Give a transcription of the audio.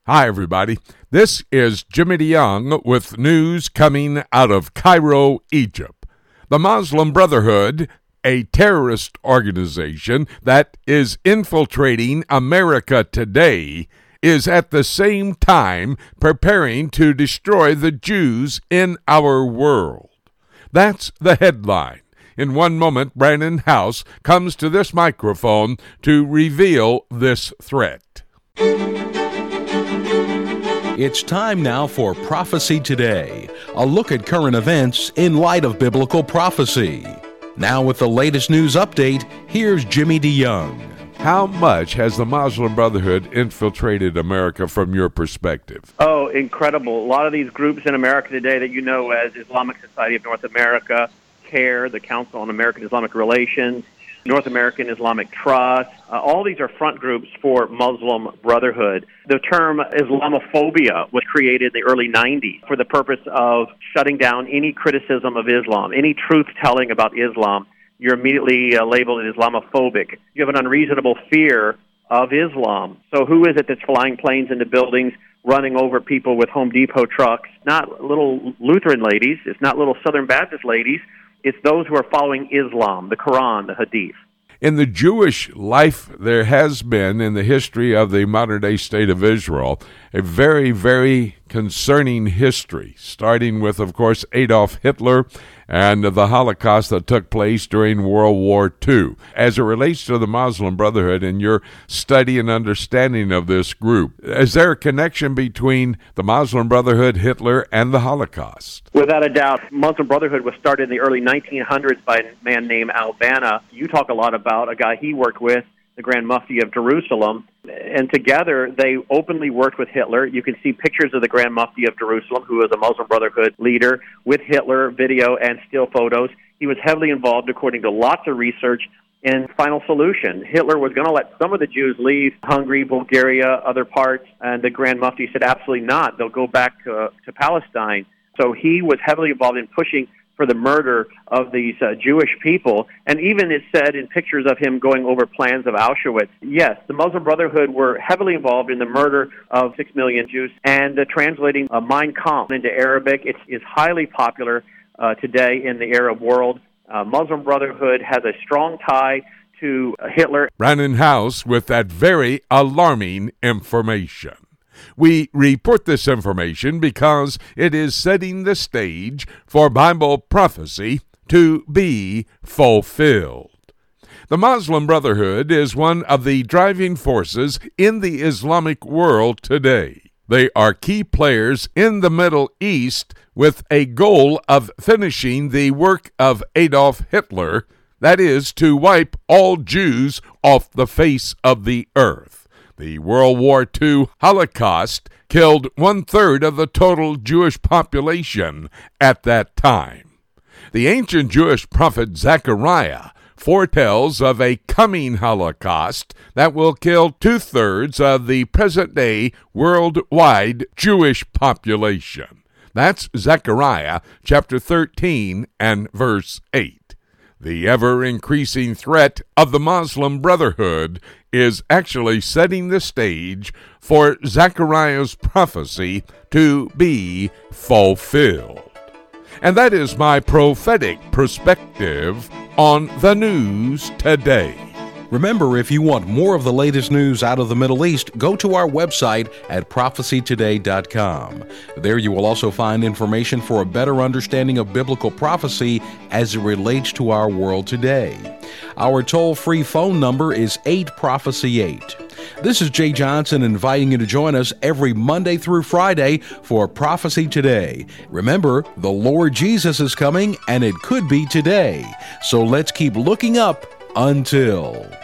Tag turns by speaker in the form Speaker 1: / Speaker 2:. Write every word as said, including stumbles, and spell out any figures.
Speaker 1: Hi, everybody. This is Jimmy DeYoung with news coming out of Cairo, Egypt. The Muslim Brotherhood, a terrorist organization that is infiltrating America today, is at the same time preparing to destroy the Jews in our world. That's the headline. In one moment, Brandon House comes to this microphone to reveal this threat.
Speaker 2: It's time now for Prophecy Today, a look at current events in light of biblical prophecy. Now with the latest news update, here's Jimmy DeYoung.
Speaker 1: How much has the Muslim Brotherhood infiltrated America from your perspective?
Speaker 3: Oh, incredible. A lot of these groups in America today that you know as Islamic Society of North America, CARE, the Council on American Islamic Relations, North American Islamic Trust, uh, all these are front groups for Muslim Brotherhood. The term Islamophobia was created in the early nineties for the purpose of shutting down any criticism of Islam, any truth-telling about Islam. You're immediately uh, labeled Islamophobic. You have an unreasonable fear of Islam. So who is it that's flying planes into buildings, running over people with Home Depot trucks? Not little Lutheran ladies. It's not little Southern Baptist ladies. It's those who are following Islam, the Quran, the Hadith.
Speaker 1: In the Jewish life, there has been, in the history of the modern-day state of Israel, a very, very concerning history, starting with, of course, Adolf Hitler and the Holocaust that took place during World War Two. As it relates to the Muslim Brotherhood and your study and understanding of this group, is there a connection between the Muslim Brotherhood, Hitler, and the Holocaust?
Speaker 3: Without a doubt. Muslim Brotherhood was started in the early nineteen hundreds by a man named al-Banna. You talk a lot about a guy he worked with, the Grand Mufti of Jerusalem, and together they openly worked with Hitler. You can see pictures of the Grand Mufti of Jerusalem, who was a Muslim Brotherhood leader, with Hitler, video and still photos. He was heavily involved, according to lots of research, in Final Solution. Hitler was going to let some of the Jews leave Hungary, Bulgaria, other parts, and the Grand Mufti said absolutely not. They'll go back to, to Palestine. So he was heavily involved in pushing for the murder of these uh, Jewish people. And even it said in pictures of him going over plans of Auschwitz. Yes, the Muslim Brotherhood were heavily involved in the murder of six million Jews and uh, translating uh, Mein Kampf into Arabic. It is highly popular uh, today in the Arab world. Uh, Muslim Brotherhood has a strong tie to uh, Hitler.
Speaker 1: Brandon House with that very alarming information. We report this information because it is setting the stage for Bible prophecy to be fulfilled. The Muslim Brotherhood is one of the driving forces in the Islamic world today. They are key players in the Middle East with a goal of finishing the work of Adolf Hitler, that is, to wipe all Jews off the face of the earth. The World War Two Holocaust killed one-third of the total Jewish population at that time. The ancient Jewish prophet Zechariah foretells of a coming Holocaust that will kill two-thirds of the present-day worldwide Jewish population. That's Zechariah chapter thirteen and verse eight. The ever-increasing threat of the Muslim Brotherhood is actually setting the stage for Zechariah's prophecy to be fulfilled. And that is my prophetic perspective on the news today.
Speaker 2: Remember, if you want more of the latest news out of the Middle East, go to our website at prophecy today dot com. There you will also find information for a better understanding of biblical prophecy as it relates to our world today. Our toll-free phone number is eight prophecy eight. This is Jay Johnson inviting you to join us every Monday through Friday for Prophecy Today. Remember, the Lord Jesus is coming, and it could be today. So let's keep looking up until...